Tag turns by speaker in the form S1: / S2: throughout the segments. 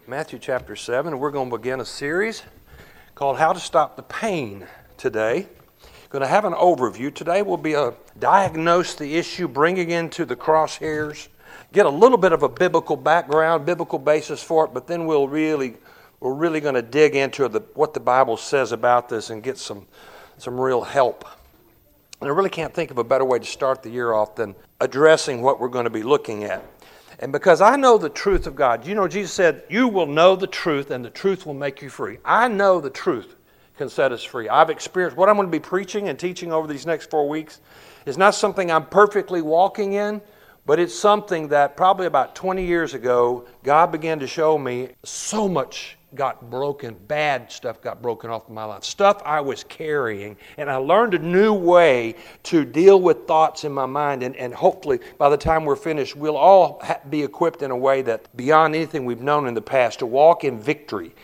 S1: Matthew chapter 7, and we're going to begin a series called How to Stop the Pain today. Going to have an overview. Today will be a diagnose the issue, bring it into the crosshairs, get a little bit of a biblical background, biblical basis for it, but then we're really going to dig into what the Bible says about this and get some real help. And I really can't think of a better way to start the year off than addressing what we're going to be looking at. And because I know the truth of God, you know, Jesus said, you will know the truth and the truth will make you free. I know the truth can set us free. I've experienced what I'm going to be preaching and teaching over these next 4 weeks is not something I'm perfectly walking in, but it's something that probably about 20 years ago, God began to show me so much got broken, bad stuff got broken off of my life, stuff I was carrying, and I learned a new way to deal with thoughts in my mind, and hopefully by the time we're finished, we'll all be equipped in a way that beyond anything we've known in the past, to walk in victory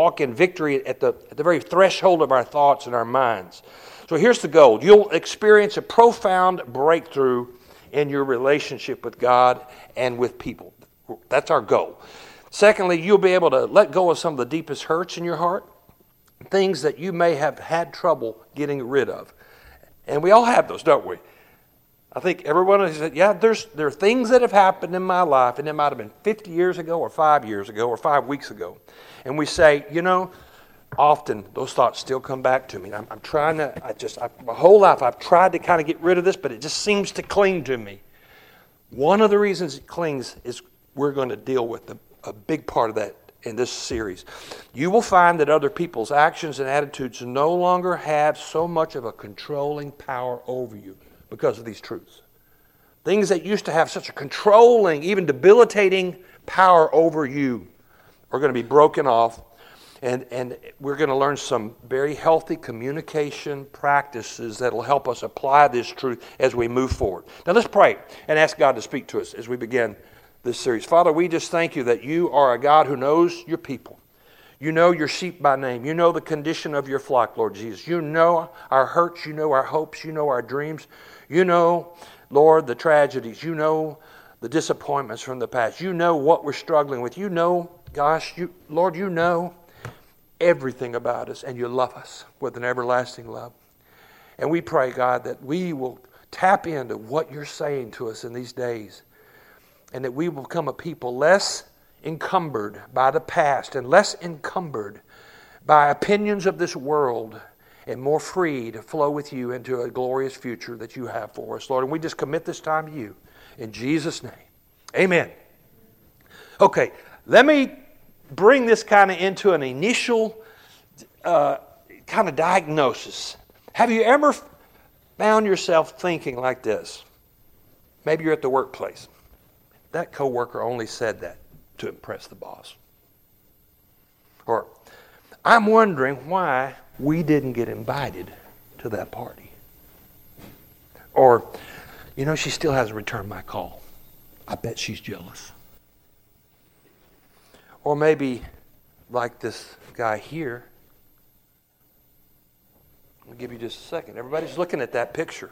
S1: at the very threshold of our thoughts and our minds. So here's the goal. You'll experience a profound breakthrough in your relationship with God and with people. That's our goal. Secondly, you'll be able to let go of some of the deepest hurts in your heart, things that you may have had trouble getting rid of. And we all have those, don't we? I think everyone has said, yeah, there are things that have happened in my life, and it might have been 50 years ago or 5 years ago or 5 weeks ago. And we say, you know, often those thoughts still come back to me. I'm trying to, my whole life I've tried to kind of get rid of this, but it just seems to cling to me. One of the reasons it clings is we're going to deal with a big part of that in this series. You will find that other people's actions and attitudes no longer have so much of a controlling power over you because of these truths. Things that used to have such a controlling, even debilitating power over you are going to be broken off, and we're going to learn some very healthy communication practices that will help us apply this truth as we move forward. Now let's pray and ask God to speak to us as we begin this series. Father, we just thank you that you are a God who knows your people. You know your sheep by name. You know the condition of your flock, Lord Jesus. You know our hurts. You know our hopes. You know our dreams. You know, Lord, the tragedies. You know the disappointments from the past. You know what we're struggling with. You know, Lord, you know everything about us, and you love us with an everlasting love. And we pray, God, that we will tap into what you're saying to us in these days, and that we will become a people less encumbered by the past and less encumbered by opinions of this world and more free to flow with you into a glorious future that you have for us, Lord. And we just commit this time to you in Jesus' name. Amen. Okay, let me bring this kind of into an initial kind of diagnosis. Have you ever found yourself thinking like this? Maybe you're at the workplace. That coworker only said that to impress the boss. Or, I'm wondering why we didn't get invited to that party. Or, you know, she still hasn't returned my call. I bet she's jealous. Or maybe, like this guy here, I'll give you just a second. Everybody's looking at that picture.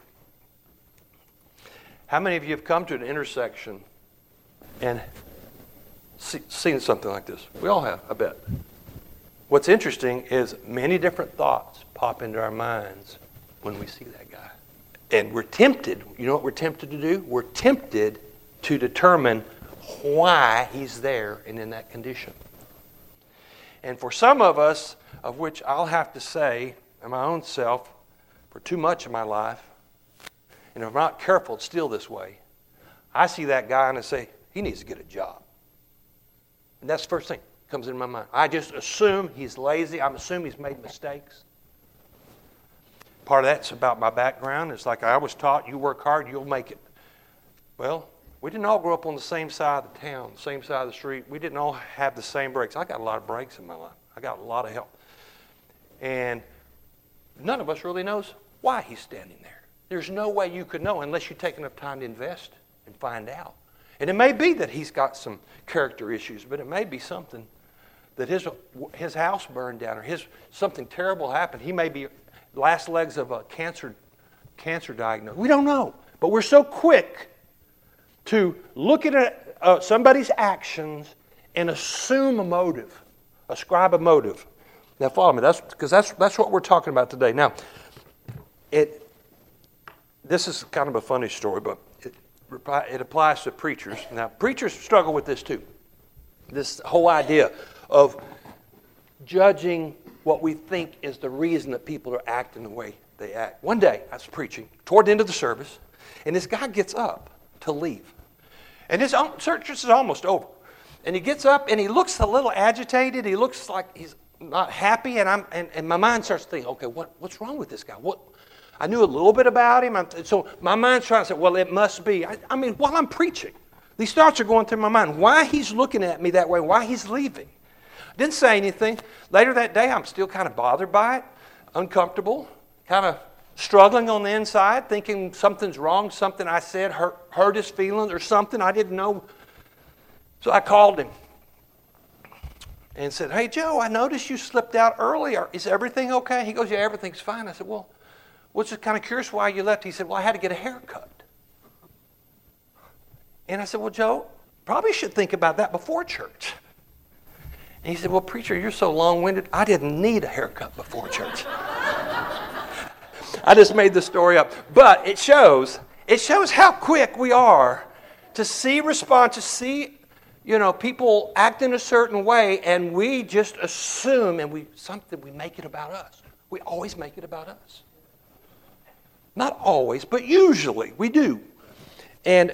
S1: How many of you have come to an intersection and seen something like this? We all have, I bet. What's interesting is many different thoughts pop into our minds when we see that guy. And we're tempted, you know what we're tempted to do? We're tempted to determine why he's there and in that condition. And for some of us, of which I'll have to say, in my own self, for too much of my life, and if I'm not careful, it's still this way, I see that guy and I say, he needs to get a job. And that's the first thing that comes into my mind. I just assume he's lazy. I assume he's made mistakes. Part of that's about my background. It's like I was taught, you work hard, you'll make it. Well, we didn't all grow up on the same side of the town, the same side of the street. We didn't all have the same breaks. I got a lot of breaks in my life. I got a lot of help. And none of us really knows why he's standing there. There's no way you could know unless you take enough time to invest and find out. And it may be that he's got some character issues, but it may be something that his house burned down or something terrible happened. He may be last legs of a cancer diagnosis. We don't know. But we're so quick to look at somebody's actions and assume a motive, ascribe a motive. Now follow me, that's what we're talking about today. Now, this is kind of a funny story, but it applies to preachers. Now, preachers struggle with this too. This whole idea of judging what we think is the reason that people are acting the way they act. One day, I was preaching toward the end of the service, and this guy gets up to leave. And his service is almost over. And he gets up, and he looks a little agitated. He looks like he's not happy, and my mind starts thinking, okay, what's wrong with this guy? I knew a little bit about him, so my mind's trying to say, well, it must be. I mean, while I'm preaching, these thoughts are going through my mind. Why he's looking at me that way, why he's leaving. Didn't say anything. Later that day, I'm still kind of bothered by it, uncomfortable, kind of struggling on the inside, thinking something's wrong, something I said hurt his feelings or something I didn't know. So I called him and said, hey, Joe, I noticed you slipped out earlier. Is everything okay? He goes, yeah, everything's fine. I said, well, just kind of curious why you left. He said, well, I had to get a haircut. And I said, well, Joe, probably should think about that before church. And he said, well, preacher, you're so long-winded. I didn't need a haircut before church. I just made the story up. But it shows how quick we are to see people act in a certain way, and we just assume and we make it about us. We always make it about us. Not always, but usually we do. And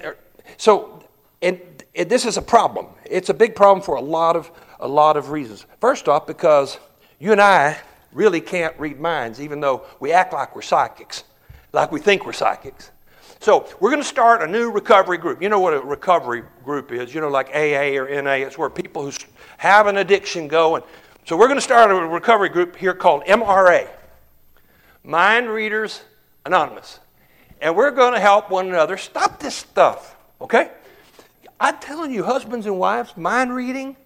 S1: this is a problem. It's a big problem for a lot of reasons. First off, because you and I really can't read minds, even though we act like we're psychics, like we think we're psychics. So we're going to start a new recovery group. You know what a recovery group is, like AA or NA. It's where people who have an addiction go. And so we're going to start a recovery group here called MRA, Mind Readers Anonymous. And we're going to help one another stop this stuff, okay? I'm telling you, husbands and wives, mind reading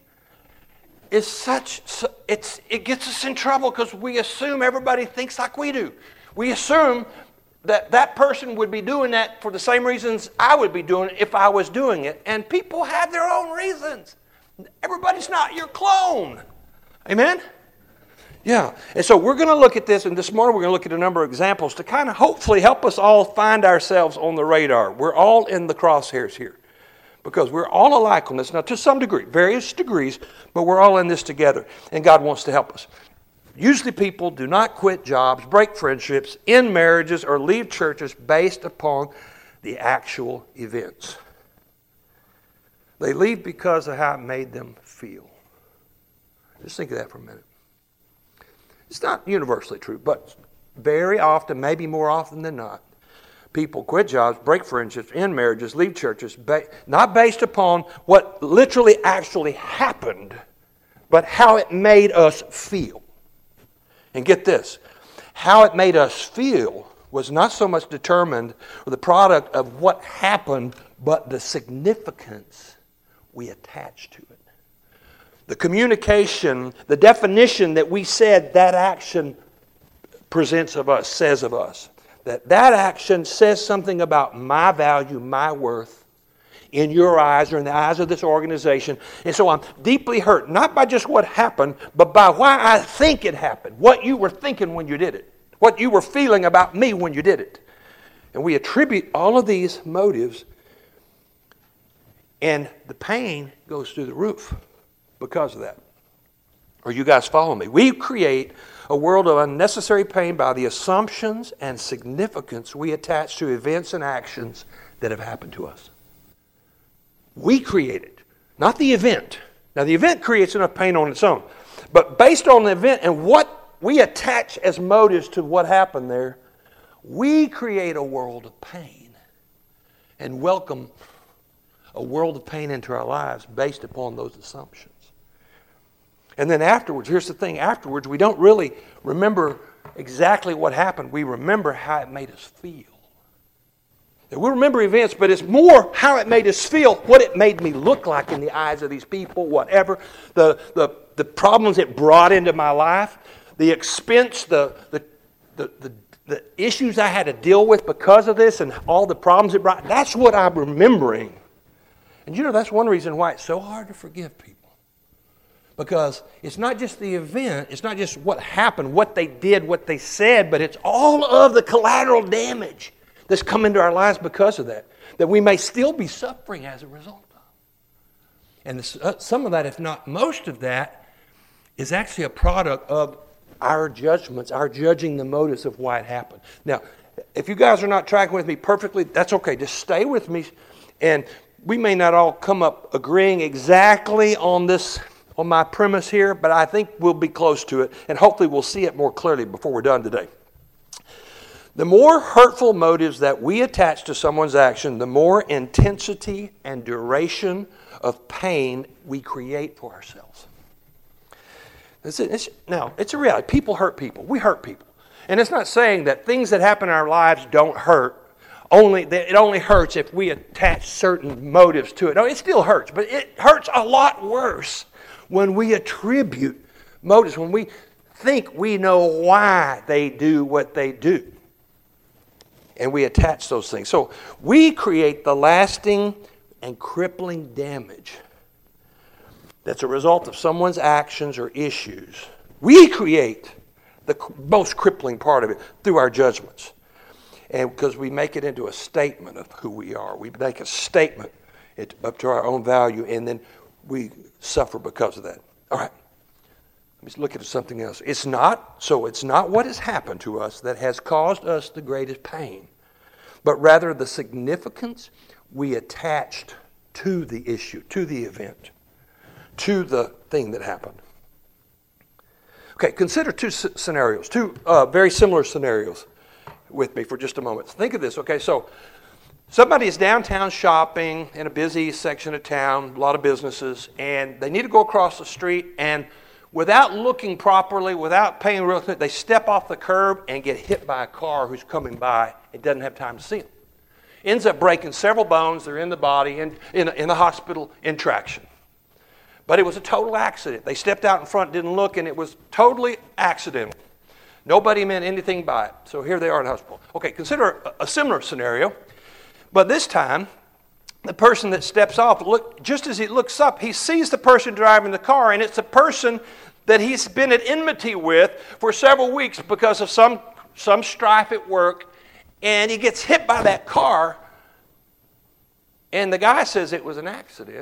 S1: is it gets us in trouble because we assume everybody thinks like we do. We assume that person would be doing that for the same reasons I would be doing it if I was doing it. And people have their own reasons. Everybody's not your clone. Amen? Yeah. And so we're going to look at this, and this morning we're going to look at a number of examples to kind of hopefully help us all find ourselves on the radar. We're all in the crosshairs here because we're all alike on this. Now, to some degree, various degrees, but we're all in this together, and God wants to help us. Usually people do not quit jobs, break friendships, end marriages, or leave churches based upon the actual events. They leave because of how it made them feel. Just think of that for a minute. It's not universally true, but very often, maybe more often than not, people quit jobs, break friendships, end marriages, leave churches, not based upon what literally actually happened, but how it made us feel. And get this, how it made us feel was not so much determined or the product of what happened, but the significance we attached to it. The communication, the definition that we said that action presents of us, says of us. That action says something about my value, my worth, in your eyes or in the eyes of this organization. And so I'm deeply hurt, not by just what happened, but by why I think it happened, what you were thinking when you did it, what you were feeling about me when you did it. And we attribute all of these motives, and the pain goes through the roof because of that. Are you guys following me? We create a world of unnecessary pain by the assumptions and significance we attach to events and actions that have happened to us. We create it, not the event. Now, the event creates enough pain on its own. But based on the event and what we attach as motives to what happened there, we create a world of pain and welcome a world of pain into our lives based upon those assumptions. And then afterwards, here's the thing, afterwards we don't really remember exactly what happened. We remember how it made us feel. And we remember events, but it's more how it made us feel, what it made me look like in the eyes of these people, whatever. The problems it brought into my life, the expense, the issues I had to deal with because of this and all the problems it brought. That's what I'm remembering. And that's one reason why it's so hard to forgive people. Because it's not just the event, it's not just what happened, what they did, what they said, but it's all of the collateral damage that's come into our lives because of that we may still be suffering as a result of. And some of that, if not most of that, is actually a product of our judgments, our judging the motives of why it happened. Now, if you guys are not tracking with me perfectly, that's okay. Just stay with me. And we may not all come up agreeing exactly on my premise here, but I think we'll be close to it, and hopefully we'll see it more clearly before we're done today. The more hurtful motives that we attach to someone's action, the more intensity and duration of pain we create for ourselves. Now, it's a reality. People hurt people. We hurt people. And it's not saying that things that happen in our lives don't hurt. It only hurts if we attach certain motives to it. No, it still hurts, but it hurts a lot worse when we attribute motives, when we think we know why they do what they do. And we attach those things. So we create the lasting and crippling damage that's a result of someone's actions or issues. We create the most crippling part of it through our judgments. And because we make it into a statement of who we are. We make a statement up to our own value, and then we suffer because of that. All right. Let me look at something else. It's not what has happened to us that has caused us the greatest pain, but rather the significance we attached to the issue, to the event, to the thing that happened. Okay, consider two scenarios, two very similar scenarios with me for just a moment. Think of this, okay? So somebody is downtown shopping in a busy section of town, a lot of businesses, and they need to go across the street, and without looking properly, without paying real attention, they step off the curb and get hit by a car who's coming by and doesn't have time to see them. Ends up breaking several bones. They're in the body, in the hospital, in traction. But it was a total accident. They stepped out in front, didn't look, and it was totally accidental. Nobody meant anything by it. So here they are in the hospital. Okay, consider a similar scenario. But this time, the person that steps off, just as he looks up, he sees the person driving the car, and it's a person that he's been at enmity with for several weeks because of some strife at work, and he gets hit by that car, and the guy says it was an accident,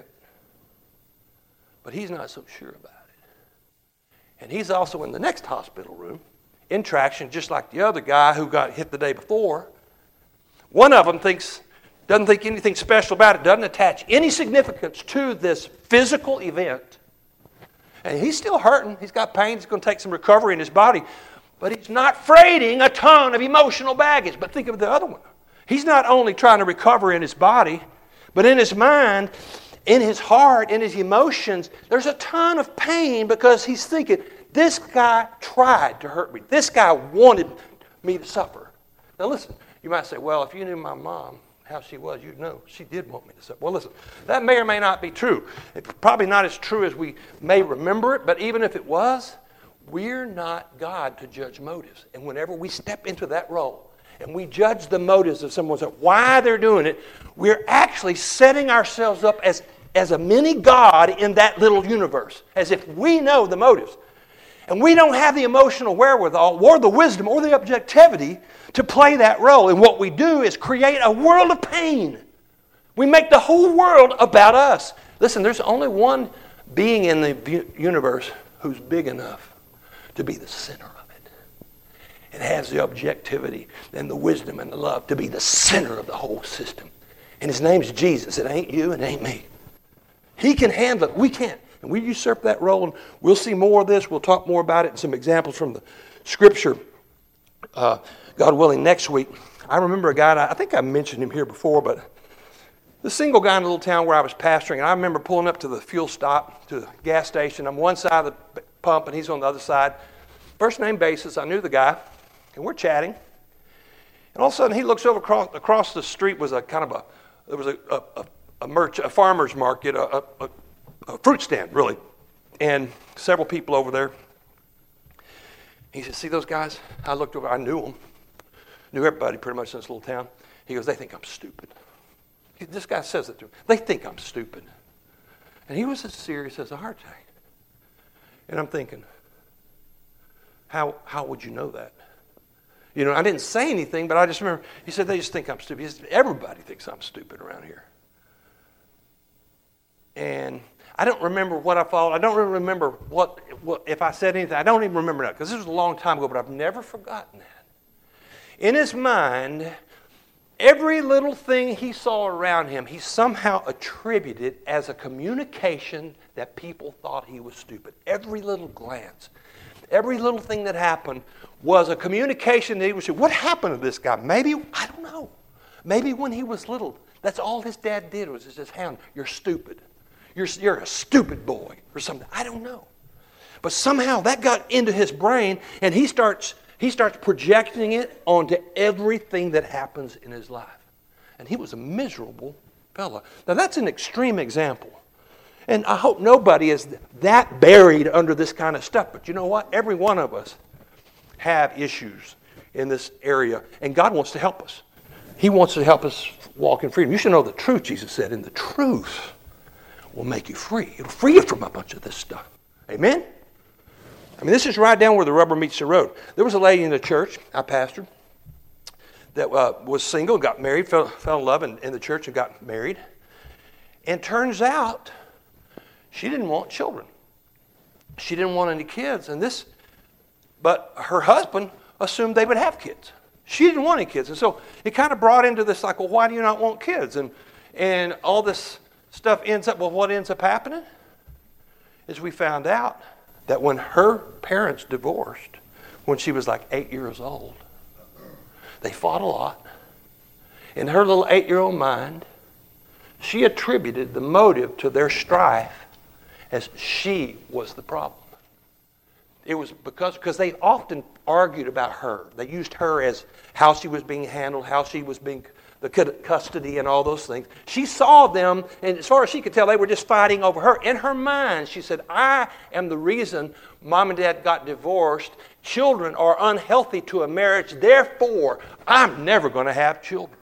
S1: but he's not so sure about it. And he's also in the next hospital room, in traction, just like the other guy who got hit the day before. One of them doesn't think anything special about it, doesn't attach any significance to this physical event. And he's still hurting. He's got pain. He's going to take some recovery in his body. But he's not freighting a ton of emotional baggage. But think of the other one. He's not only trying to recover in his body, but in his mind, in his heart, in his emotions, there's a ton of pain because he's thinking, this guy tried to hurt me. This guy wanted me to suffer. Now listen, you might say, well, if you knew my mom, how she was, you'd know she did want me to suffer. Well, listen, that may or may not be true. It's probably not as true as we may remember it, but even if it was, we're not God to judge motives. And whenever we step into that role and we judge the motives of someone, why they're doing it, we're actually setting ourselves up as a mini God in that little universe, as if we know the motives. And we don't have the emotional wherewithal or the wisdom or the objectivity to play that role. And what we do is create a world of pain. We make the whole world about us. Listen, there's only one being in the universe who's big enough to be the center of it. It has the objectivity and the wisdom and the love to be the center of the whole system. And his name's Jesus. It ain't you, it ain't me. He can handle it. We can't. And we usurp that role, and we'll see more of this. We'll talk more about it and some examples from the Scripture, God willing, next week. I remember a guy, I think I mentioned him here before, but the single guy in a little town where I was pastoring, and I remember pulling up to the fuel stop, to the gas station. I'm one side of the pump, and he's on the other side. First name basis, I knew the guy, and we're chatting. And all of a sudden, he looks over across the street was a farmer's market, a fruit stand, really, and several people over there. He said, see those guys? I looked over, I knew them. Knew everybody pretty much in this little town. He goes, they think I'm stupid. This guy says it to him. They think I'm stupid. And he was as serious as a heart attack. And I'm thinking, how would you know that? You know, I didn't say anything, but I just remember, he said, they just think I'm stupid. He said, everybody thinks I'm stupid around here. And I don't remember what I followed. I don't really remember what if I said anything. I don't even remember that because this was a long time ago, but I've never forgotten that. In his mind, every little thing he saw around him, he somehow attributed as a communication that people thought he was stupid. Every little glance, every little thing that happened was a communication that he was saying, what happened to this guy? Maybe, I don't know. Maybe when he was little, that's all his dad did was just hound, you're stupid. You're a stupid boy or something. I don't know. But somehow that got into his brain and he starts projecting it onto everything that happens in his life. And he was a miserable fellow. Now that's an extreme example. And I hope nobody is that buried under this kind of stuff. But you know what? Every one of us have issues in this area. And God wants to help us. He wants to help us walk in freedom. You should know the truth, Jesus said. And the truth will make you free. It'll free you from a bunch of this stuff. Amen? I mean, this is right down where the rubber meets the road. There was a lady in the church I pastored that was single, got married, fell in love in the church and got married. And turns out she didn't want children. She didn't want any kids. But her husband assumed they would have kids. She didn't want any kids. And so it kind of brought into this like, well, why do you not want kids? And all this stuff ends up, well, what ends up happening is we found out that when her parents divorced, when she was like 8 years old, they fought a lot. In her little 8-year-old mind, she attributed the motive to their strife as she was the problem. It was because they often argued about her. They used her as how she was being handled, how she was being the custody and all those things. She saw them, and as far as she could tell, they were just fighting over her. In her mind, she said, I am the reason Mom and Dad got divorced. Children are unhealthy to a marriage. Therefore, I'm never going to have children.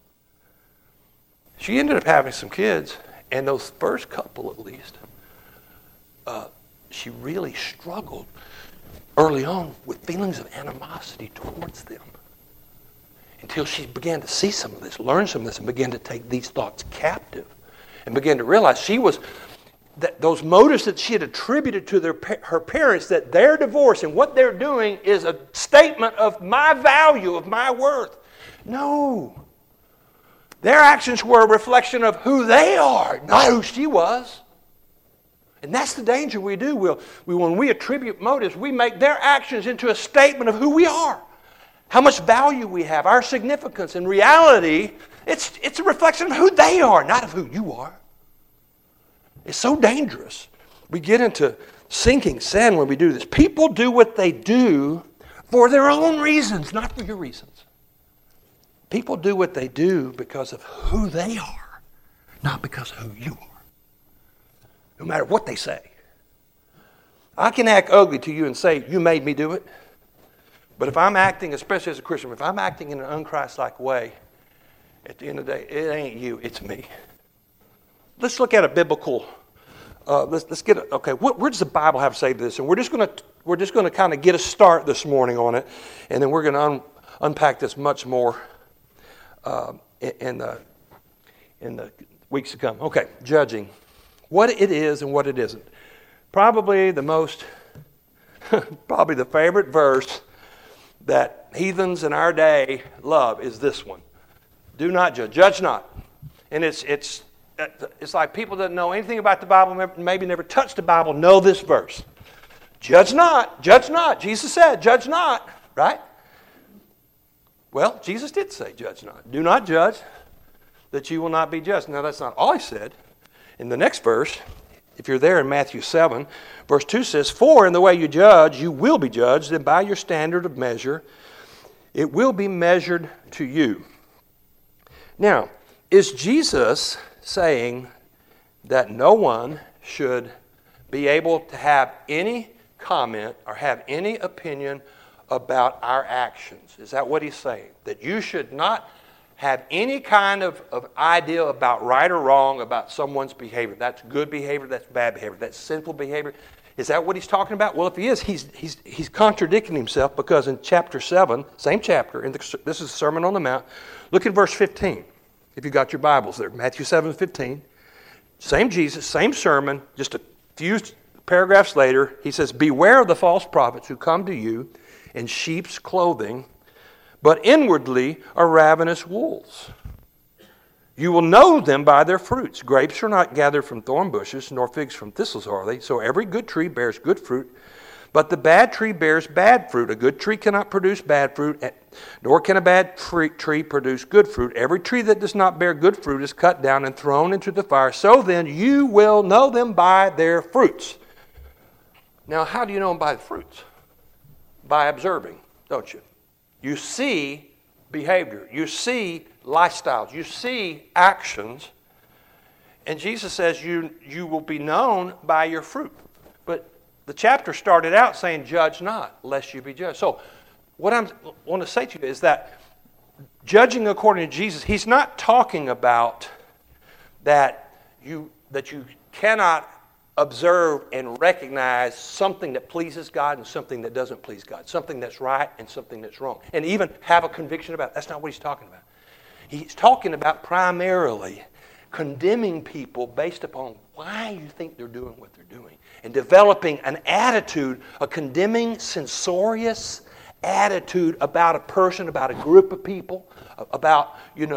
S1: She ended up having some kids, and those first couple at least, she really struggled early on with feelings of animosity towards them. Until she began to see some of this, learn some of this, and began to take these thoughts captive. And began to realize that those motives that she had attributed to her parents, that their divorce and what they're doing is a statement of my value, of my worth. No. Their actions were a reflection of who they are, not who she was. And that's the danger we do. When we attribute motives, we make their actions into a statement of who we are. How much value we have, our significance. In reality, it's a reflection of who they are, not of who you are. It's so dangerous. We get into sinking sand when we do this. People do what they do for their own reasons, not for your reasons. People do what they do because of who they are, not because of who you are. No matter what they say. I can act ugly to you and say, you made me do it. But if I'm acting, especially as a Christian, if I'm acting in an un-Christ-like way, at the end of the day, it ain't you, it's me. Let's look at a biblical. Let's get okay. Where does the Bible have to say this? And we're just going to kind of get a start this morning on it, and then we're going to unpack this much more in the weeks to come. Okay, judging what it is and what it isn't. Probably the favorite verse that heathens in our day love is this one. Do not judge. Judge not. And it's like people that know anything about the Bible, maybe never touched the Bible, know this verse. Judge not. Judge not. Jesus said, judge not. Right? Well, Jesus did say, judge not. Do not judge, that you will not be judged. Now, that's not all he said. In the next verse, if you're there in Matthew 7, verse 2 says, for in the way you judge, you will be judged, and by your standard of measure, it will be measured to you. Now, is Jesus saying that no one should be able to have any comment or have any opinion about our actions? Is that what he's saying? That you should not have any kind of idea about right or wrong about someone's behavior. That's good behavior, that's bad behavior, that's sinful behavior. Is that what he's talking about? Well, if he is, he's contradicting himself, because in chapter 7, same chapter, this is the Sermon on the Mount, look at verse 15, if you got your Bibles there. Matthew 7:15. Same Jesus, same sermon, just a few paragraphs later, he says, "Beware of the false prophets who come to you in sheep's clothing, but inwardly are ravenous wolves. You will know them by their fruits. Grapes are not gathered from thorn bushes, nor figs from thistles are they. So every good tree bears good fruit, but the bad tree bears bad fruit. A good tree cannot produce bad fruit, nor can a bad tree produce good fruit. Every tree that does not bear good fruit is cut down and thrown into the fire. So then you will know them by their fruits." Now, how do you know them by the fruits? By observing, don't you? You see behavior. You see lifestyles. You see actions. And Jesus says you will be known by your fruit. But the chapter started out saying, "Judge not, lest you be judged." So what I want to say to you is that judging according to Jesus, he's not talking about that you cannot observe and recognize something that pleases God and something that doesn't please God, something that's right and something that's wrong, and even have a conviction about it. That's not what he's talking about. He's talking about primarily condemning people based upon why you think they're doing what they're doing, and developing an attitude, a condemning, censorious attitude about a person, about a group of people, about,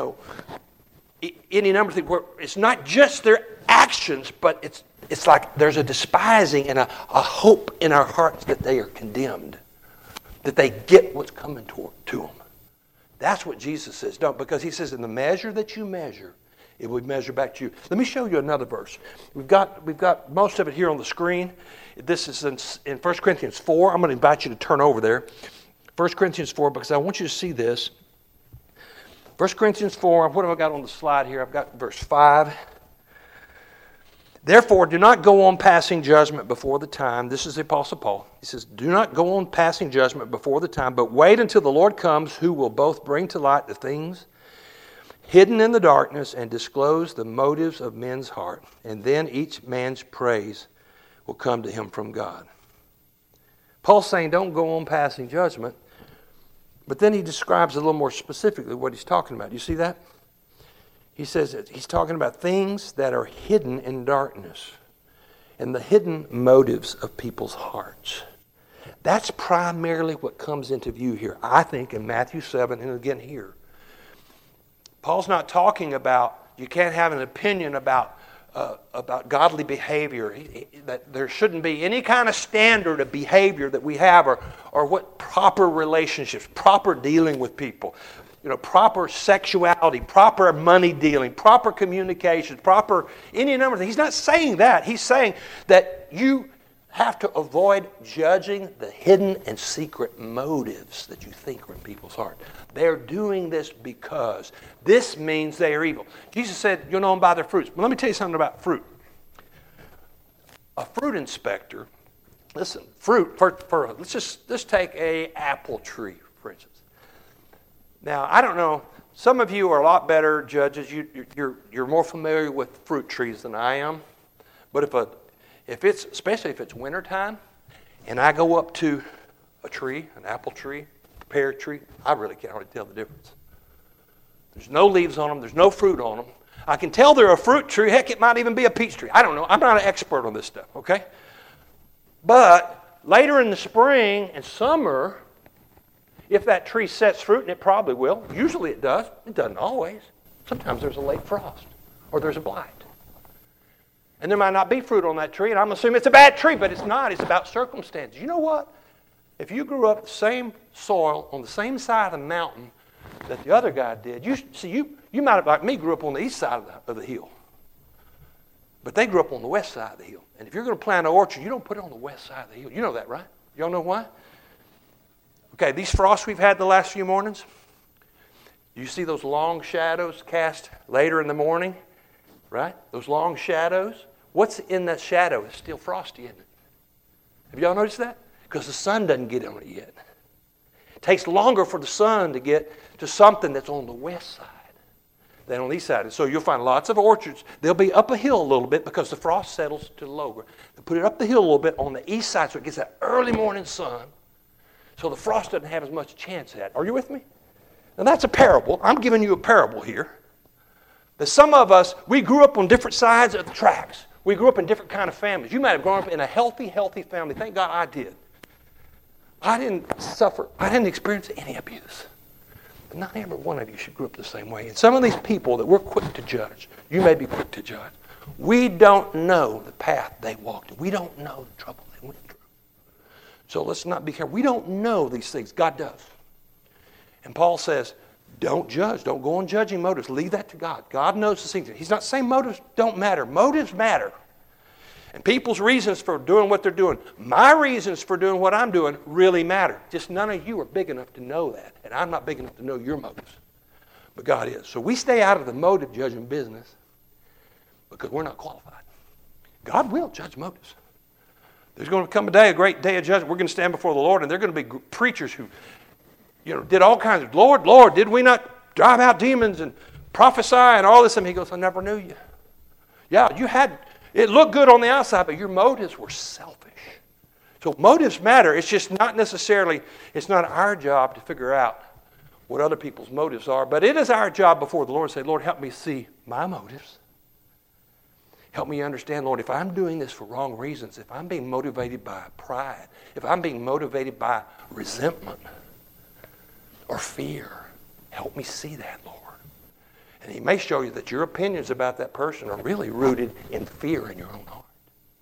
S1: any number of things where it's not just their actions, but it's like there's a despising and a hope in our hearts that they are condemned, that they get what's coming to them. That's what Jesus says. Don't, because he says in the measure that you measure, it will measure back to you. Let me show you another verse. We've got most of it here on the screen. This is in 1 Corinthians 4. I'm going to invite you to turn over there. 1 Corinthians 4, because I want you to see this. 1 Corinthians 4, what have I got on the slide here? I've got verse 5. "Therefore, do not go on passing judgment before the time." This is the Apostle Paul. He says, "Do not go on passing judgment before the time, but wait until the Lord comes, who will both bring to light the things hidden in the darkness and disclose the motives of men's heart. And then each man's praise will come to him from God." Paul's saying don't go on passing judgment, but then he describes a little more specifically what he's talking about. You see that? He says that he's talking about things that are hidden in darkness and the hidden motives of people's hearts. That's primarily what comes into view here, I think, in Matthew 7 and again here. Paul's not talking about you can't have an opinion about godly behavior, that there shouldn't be any kind of standard of behavior that we have, or what proper relationships, proper dealing with people, proper sexuality, proper money dealing, proper communication, proper any number of things. He's not saying that. He's saying that you have to avoid judging the hidden and secret motives that you think are in people's heart. They're doing this because this means they are evil. Jesus said, "You'll know them by their fruits." But let me tell you something about fruit. A fruit inspector, listen, fruit, let's take an apple tree, for instance. Now, I don't know, some of you are a lot better judges. You're more familiar with fruit trees than I am. But especially if it's wintertime, and I go up to a tree, an apple tree, a pear tree, I really can't hardly tell the difference. There's no leaves on them. There's no fruit on them. I can tell they're a fruit tree. Heck, it might even be a peach tree. I don't know. I'm not an expert on this stuff, okay? But later in the spring and summer, if that tree sets fruit, and it probably will, usually it does. It doesn't always. Sometimes there's a late frost or there's a blight. And there might not be fruit on that tree, and I'm assuming it's a bad tree, but it's not. It's about circumstances. You know what? If you grew up the same soil on the same side of the mountain that the other guy did, you might have, like me, grew up on the east side of the hill. But they grew up on the west side of the hill. And if you're going to plant an orchard, you don't put it on the west side of the hill. You know that, right? Y'all know why? Okay, these frosts we've had the last few mornings, you see those long shadows cast later in the morning, right? Those long shadows. What's in that shadow? It's still frosty, isn't it? Have y'all noticed that? Because the sun doesn't get on it yet. It takes longer for the sun to get to something that's on the west side than on the east side. And so you'll find lots of orchards. They'll be up a hill a little bit because the frost settles to the lower. They'll put it up the hill a little bit on the east side so it gets that early morning sun. So the frost doesn't have as much chance at it. Are you with me? Now that's a parable. I'm giving you a parable here. That some of us, we grew up on different sides of the tracks. We grew up in different kind of families. You might have grown up in a healthy family. Thank God I did. I didn't suffer. I didn't experience any abuse. But not every one of you should grow up the same way. And some of these people that we're quick to judge, you may be quick to judge. We don't know the path they walked. We don't know the trouble they went through. So let's not be careful. We don't know these things. God does. And Paul says, don't judge. Don't go on judging motives. Leave that to God. God knows the things. He's not saying motives don't matter. Motives matter. And people's reasons for doing what they're doing, my reasons for doing what I'm doing really matter. Just none of you are big enough to know that. And I'm not big enough to know your motives. But God is. So we stay out of the motive judging business because we're not qualified. God will judge motives. There's going to come a day, a great day of judgment. We're going to stand before the Lord, and there are going to be preachers who did all kinds of, Lord, did we not drive out demons and prophesy and all this? And he goes, I never knew you. Yeah, it looked good on the outside, but your motives were selfish. So motives matter. It's just not necessarily, it's not our job to figure out what other people's motives are, but it is our job before the Lord to say, Lord, help me see my motives. Help me understand, Lord, if I'm doing this for wrong reasons, if I'm being motivated by pride, if I'm being motivated by resentment or fear, help me see that, Lord. And he may show you that your opinions about that person are really rooted in fear in your own heart.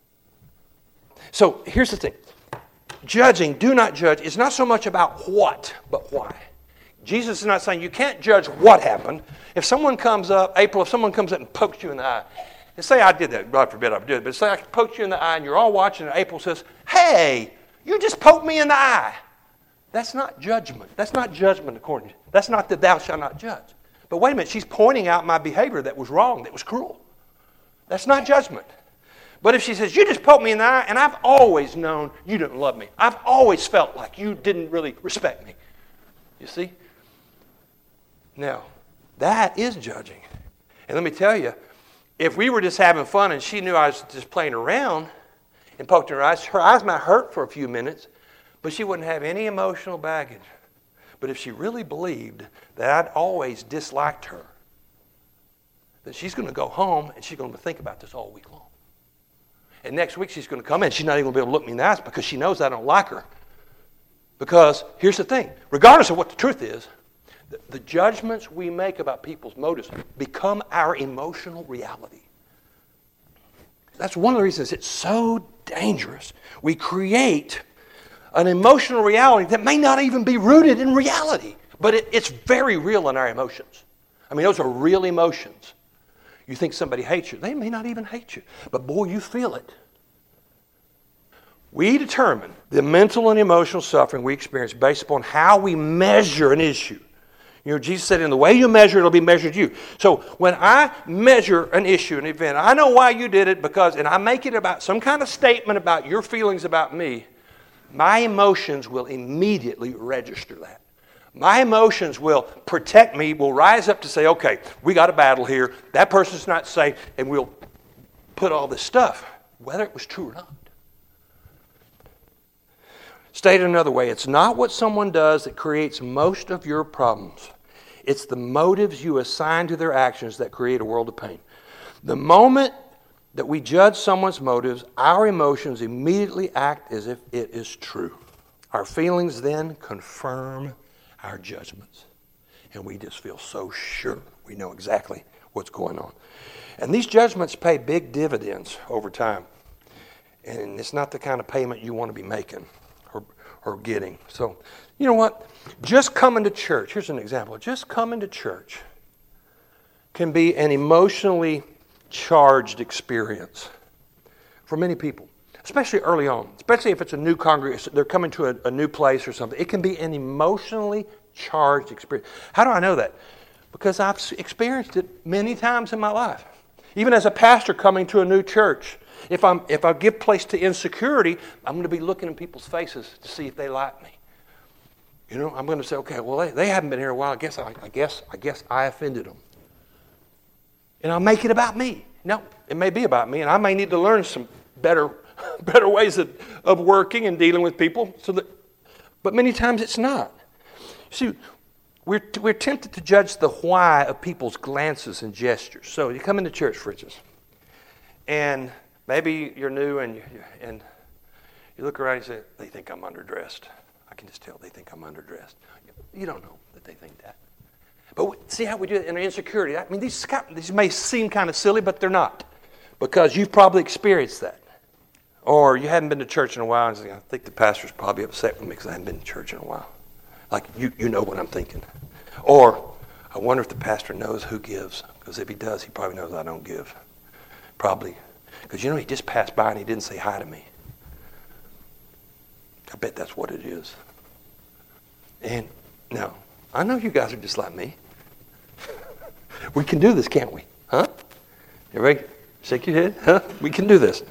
S1: So here's the thing. Judging, do not judge, is not so much about what, but why. Jesus is not saying you can't judge what happened. If someone comes up, April, if someone comes up and pokes you in the eye, and say I did that, God forbid I did it, but say I poked you in the eye and you're all watching and April says, hey, you just poked me in the eye. That's not judgment. That's not judgment according to you. That's not that thou shalt not judge. But wait a minute, she's pointing out my behavior that was wrong, that was cruel. That's not judgment. But if she says, you just poked me in the eye, and I've always known you didn't love me. I've always felt like you didn't really respect me. You see? Now, that is judging. And let me tell you, if we were just having fun and she knew I was just playing around and poked her eyes might hurt for a few minutes, but she wouldn't have any emotional baggage. But if she really believed that I'd always disliked her, then she's going to go home and she's going to think about this all week long. And next week she's going to come in. She's not even going to be able to look me in the eyes because she knows I don't like her. Because here's the thing. Regardless of what the truth is, the judgments we make about people's motives become our emotional reality. That's one of the reasons it's so dangerous. We create an emotional reality that may not even be rooted in reality, but it's very real in our emotions. I mean, those are real emotions. You think somebody hates you. They may not even hate you, but boy, you feel it. We determine the mental and emotional suffering we experience based upon how we measure an issue. Jesus said, in the way you measure, it'll be measured to you. So when I measure an issue, an event, I know why you did it and I make it about some kind of statement about your feelings about me, my emotions will immediately register that. My emotions will protect me, will rise up to say, okay, we got a battle here. That person's not safe, and we'll put all this stuff, whether it was true or not. Stated another way, it's not what someone does that creates most of your problems. It's the motives you assign to their actions that create a world of pain. The moment that we judge someone's motives, our emotions immediately act as if it is true. Our feelings then confirm our judgments. And we just feel so sure we know exactly what's going on. And these judgments pay big dividends over time. And it's not the kind of payment you want to be making or getting. So, you know what? Just coming to church, here's an example. Just coming to church can be an emotionally charged experience for many people, especially early on, especially if it's a new congregation, they're coming to a new place or something. It can be an emotionally charged experience. How do I know that? Because I've experienced it many times in my life. Even as a pastor coming to a new church, if I give place to insecurity, I'm going to be looking in people's faces to see if they like me. You know, I'm going to say, okay, well, they haven't been here a while. I guess I offended them. and I'll make it about me. No, it may be about me, and I may need to learn some better ways of working and dealing with people. But many times it's not. See, we're tempted to judge the why of people's glances and gestures. So you come into church, for instance, and maybe you're new and you look around and you say, they think I'm underdressed. I can just tell they think I'm underdressed. You don't know that they think that. But see how we do it in our insecurity. I mean, these may seem kind of silly, but they're not. Because you've probably experienced that. Or you haven't been to church in a while and say, I think the pastor's probably upset with me because I haven't been to church in a while. Like, you know what I'm thinking. Or, I wonder if the pastor knows who gives. Because if he does, he probably knows I don't give. Probably. Because, he just passed by and he didn't say hi to me. I bet that's what it is. And, no. I know you guys are just like me. We can do this, can't we? Huh? Everybody shake your head? Huh? We can do this.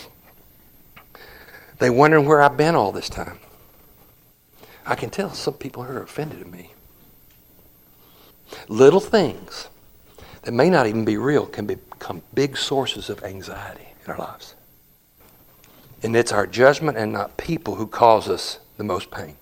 S1: They wondering where I've been all this time. I can tell some people are offended at me. Little things that may not even be real can become big sources of anxiety in our lives. And it's our judgment and not people who cause us the most pain.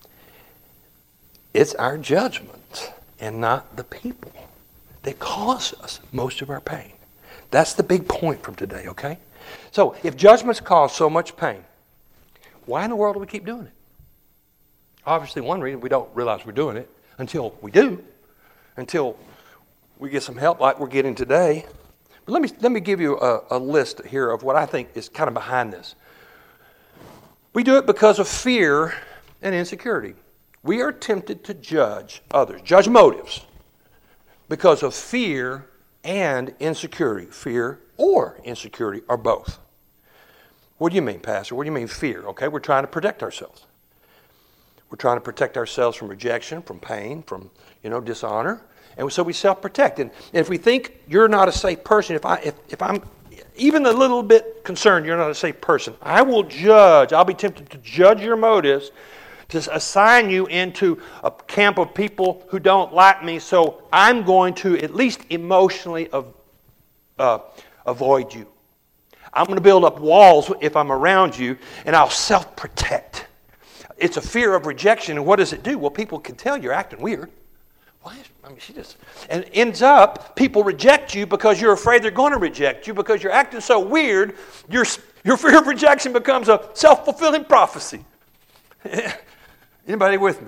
S1: It's our judgment and not the people that cause us most of our pain. That's the big point from today, okay? So, if judgments cause so much pain, why in the world do we keep doing it? Obviously, one reason we don't realize we're doing it until we do, until we get some help like we're getting today. But let me give you a list here of what I think is kind of behind this. We do it because of fear and insecurity. We are tempted to judge others, judge motives, because of fear and insecurity. Fear or insecurity, or both. What do you mean, Pastor? What do you mean fear? Okay, we're trying to protect ourselves. We're trying to protect ourselves from rejection, from pain, from dishonor, and so we self-protect. And if we think you're not a safe person, if I'm even a little bit concerned you're not a safe person, I will judge. I'll be tempted to judge your motives, to assign you into a camp of people who don't like me, so I'm going to at least emotionally avoid you. I'm going to build up walls if I'm around you, and I'll self-protect. It's a fear of rejection, and what does it do? Well, people can tell you're acting weird. Why? And it ends up, people reject you because you're afraid they're going to reject you because you're acting so weird, your fear of rejection becomes a self-fulfilling prophecy. Anybody with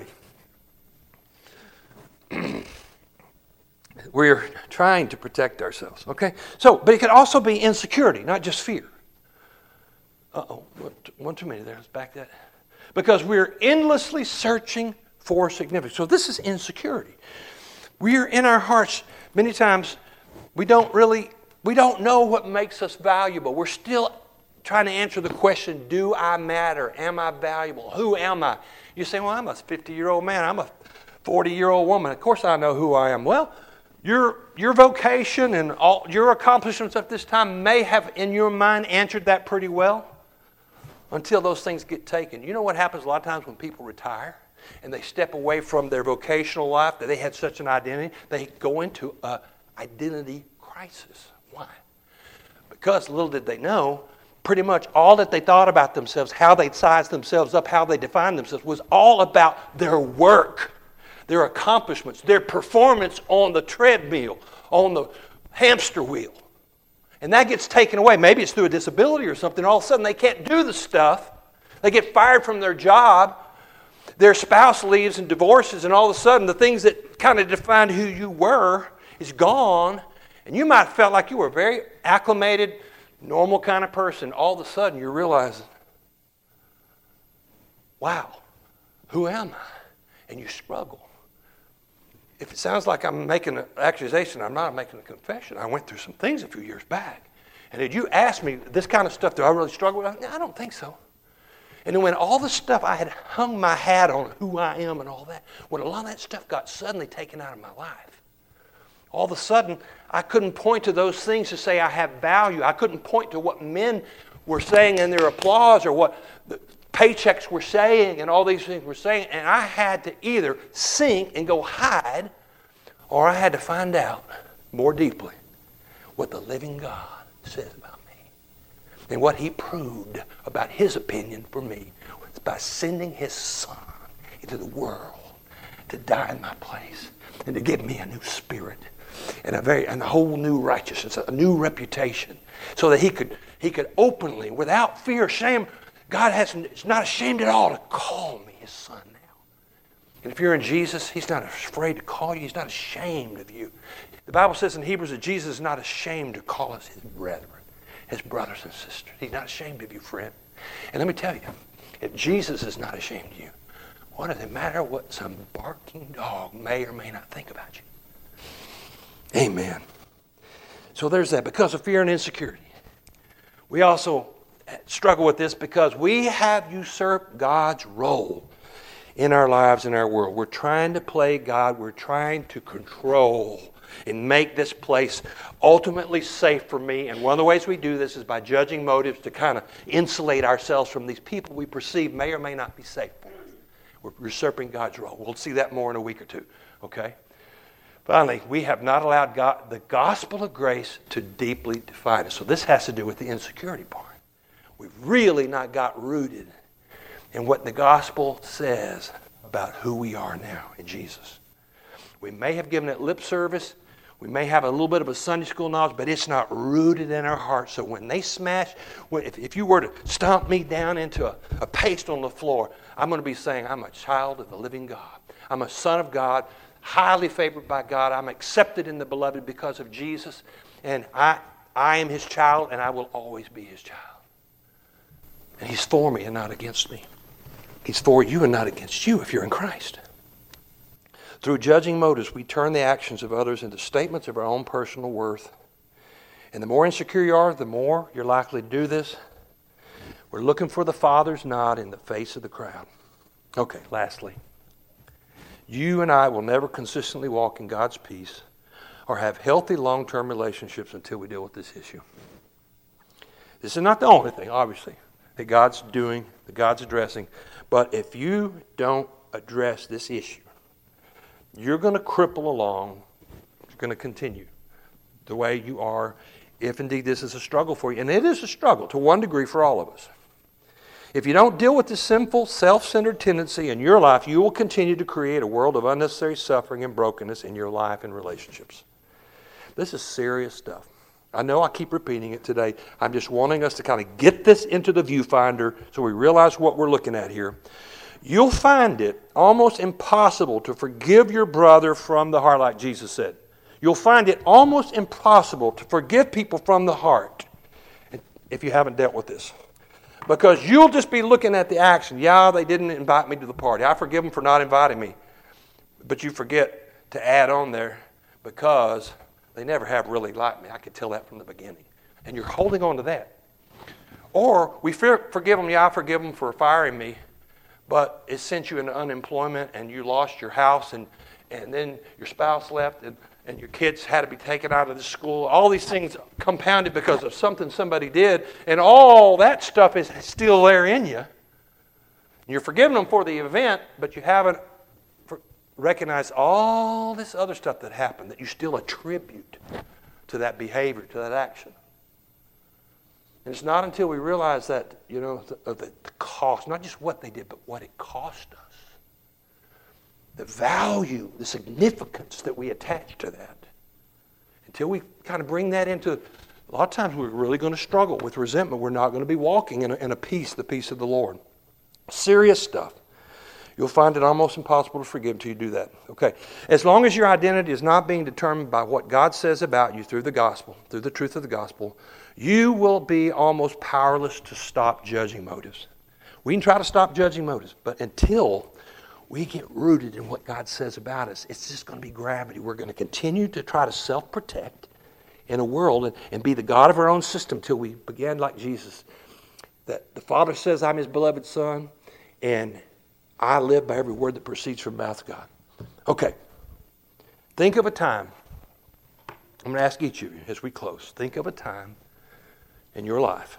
S1: me? We're trying to protect ourselves, okay? But it can also be insecurity, not just fear. One too many there. Let's back that. Because we're endlessly searching for significance. So this is insecurity. We're in our hearts, many times, we don't know what makes us valuable. We're still trying to answer the question, do I matter? Am I valuable? Who am I? You say, well, I'm a 50-year-old man. I'm a 40-year-old woman. Of course I know who I am. Well, your vocation and all your accomplishments at this time may have, in your mind, answered that pretty well until those things get taken. You know what happens a lot of times when people retire and they step away from their vocational life, that they had such an identity, they go into an identity crisis. Why? Because little did they know, pretty much all that they thought about themselves, how they sized themselves up, how they defined themselves, was all about their work, their accomplishments, their performance on the treadmill, on the hamster wheel. And that gets taken away. Maybe it's through a disability or something. All of a sudden they can't do the stuff. They get fired from their job. Their spouse leaves and divorces, and all of a sudden the things that kind of defined who you were is gone. And you might have felt like you were a very acclimated, normal kind of person. All of a sudden you're realizing, wow, who am I? And you struggle. If it sounds like I'm making an accusation, I'm not. I'm making a confession. I went through some things a few years back. And did you ask me this kind of stuff, do I really struggle with? No, I don't think so. And then when all the stuff I had hung my hat on, who I am and all that, when a lot of that stuff got suddenly taken out of my life, all of a sudden I couldn't point to those things to say I have value. I couldn't point to what men were saying in their applause or what the paychecks were saying and all these things were saying. And I had to either sink and go hide, or I had to find out more deeply what the living God says about me. And what He proved about His opinion for me was by sending His Son into the world to die in my place and to give me a new spirit and a whole new righteousness, a new reputation, so that He could openly, without fear or shame, God is not ashamed at all to call me His Son now. And if you're in Jesus, He's not afraid to call you. He's not ashamed of you. The Bible says in Hebrews that Jesus is not ashamed to call us His brethren, His brothers and sisters. He's not ashamed of you, friend. And let me tell you, if Jesus is not ashamed of you, what does it matter what some barking dog may or may not think about you? Amen. So there's that. Because of fear and insecurity. We also struggle with this because we have usurped God's role in our lives, in our world. We're trying to play God. We're trying to control and make this place ultimately safe for me. And one of the ways we do this is by judging motives to kind of insulate ourselves from these people we perceive may or may not be safe for us. We're usurping God's role. We'll see that more in a week or two. Okay? Finally, we have not allowed God, the gospel of grace to deeply define us. So this has to do with the insecurity part. We've really not got rooted in what the gospel says about who we are now in Jesus. We may have given it lip service. We may have a little bit of a Sunday school knowledge, but it's not rooted in our hearts. So when they smash, if you were to stomp me down into a paste on the floor, I'm going to be saying I'm a child of the living God. I'm a son of God, highly favored by God. I'm accepted in the beloved because of Jesus. And I am His child, and I will always be His child. And He's for me and not against me. He's for you and not against you if you're in Christ. Through judging motives, we turn the actions of others into statements of our own personal worth. And the more insecure you are, the more you're likely to do this. We're looking for the Father's nod in the face of the crowd. Okay, lastly, you and I will never consistently walk in God's peace or have healthy long-term relationships until we deal with this issue. This is not the only thing, obviously, that God's doing, that God's addressing. But if you don't address this issue, you're going to cripple along. You're going to continue the way you are if indeed this is a struggle for you. And it is a struggle to one degree for all of us. If you don't deal with this sinful, self-centered tendency in your life, you will continue to create a world of unnecessary suffering and brokenness in your life and relationships. This is serious stuff. I know I keep repeating it today. I'm just wanting us to kind of get this into the viewfinder so we realize what we're looking at here. You'll find it almost impossible to forgive your brother from the heart, like Jesus said. You'll find it almost impossible to forgive people from the heart if you haven't dealt with this. Because you'll just be looking at the action. Yeah, they didn't invite me to the party. I forgive them for not inviting me. But you forget to add on there, because they never have really liked me. I could tell that from the beginning. And you're holding on to that. Or we forgive them. Yeah, I forgive them for firing me. But it sent you into unemployment and you lost your house and then your spouse left and your kids had to be taken out of the school. All these things compounded because of something somebody did. And all that stuff is still there in you. You're forgiving them for the event, but you haven't recognized all this other stuff that happened that you still attribute to that behavior, to that action. And it's not until we realize that, the cost, not just what they did, but what it cost us. The value, the significance that we attach to that. Until we kind of bring that into, a lot of times we're really going to struggle with resentment. We're not going to be walking in a peace, the peace of the Lord. Serious stuff. You'll find it almost impossible to forgive until you do that. Okay. As long as your identity is not being determined by what God says about you through the gospel, through the truth of the gospel, you will be almost powerless to stop judging motives. We can try to stop judging motives, but until we get rooted in what God says about us, it's just going to be gravity. We're going to continue to try to self-protect in a world and be the God of our own system till we begin like Jesus. That the Father says, I'm His beloved Son, and I live by every word that proceeds from the mouth of God. Okay. Think of a time. I'm going to ask each of you as we close. Think of a time in your life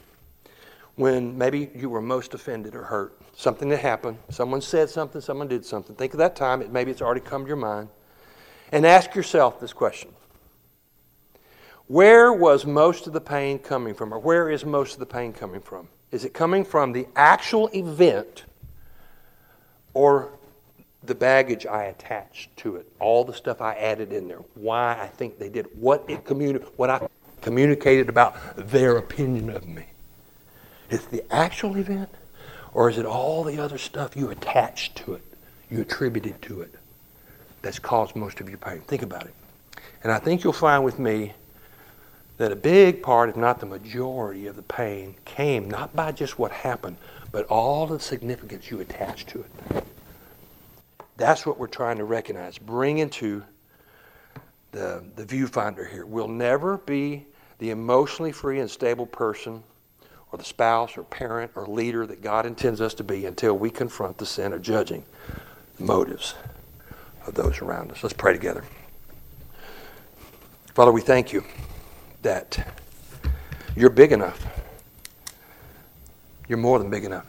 S1: when maybe you were most offended or hurt. Something that happened. Someone said something. Someone did something. Think of that time. Maybe it's already come to your mind. And ask yourself this question. Where was most of the pain coming from? Or where is most of the pain coming from? Is it coming from the actual event or the baggage I attached to it? All the stuff I added in there. Why I think they did. What I communicated about their opinion of me. Is it the actual event? Or is it all the other stuff you attached to it? You attributed to it? That's caused most of your pain. Think about it. And I think you'll find with me that a big part, if not the majority of the pain, came not by just what happened, but all the significance you attached to it. That's what we're trying to recognize. Bring into the viewfinder here. We'll never be the emotionally free and stable person or the spouse or parent or leader that God intends us to be until we confront the sin of judging the motives of those around us. Let's pray together. Father, we thank you that you're big enough. You're more than big enough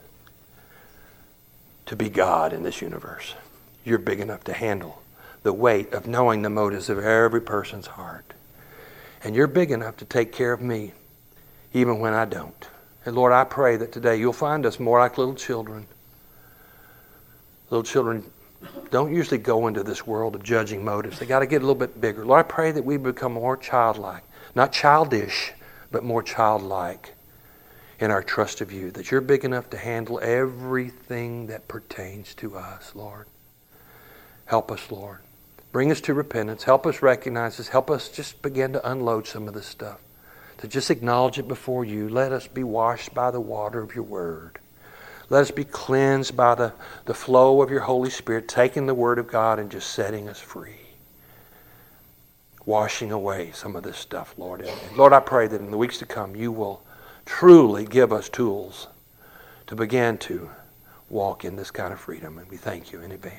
S1: to be God in this universe. You're big enough to handle the weight of knowing the motives of every person's heart. And you're big enough to take care of me even when I don't. And Lord, I pray that today you'll find us more like little children. Little children don't usually go into this world of judging motives. They got to get a little bit bigger. Lord, I pray that we become more childlike. Not childish, but more childlike in our trust of you. That you're big enough to handle everything that pertains to us, Lord. Help us, Lord. Bring us to repentance. Help us recognize this. Help us just begin to unload some of this stuff. To just acknowledge it before you. Let us be washed by the water of your word. Let us be cleansed by the flow of your Holy Spirit, taking the word of God and just setting us free. Washing away some of this stuff, Lord. And Lord, I pray that in the weeks to come, you will truly give us tools to begin to walk in this kind of freedom. And we thank you in advance.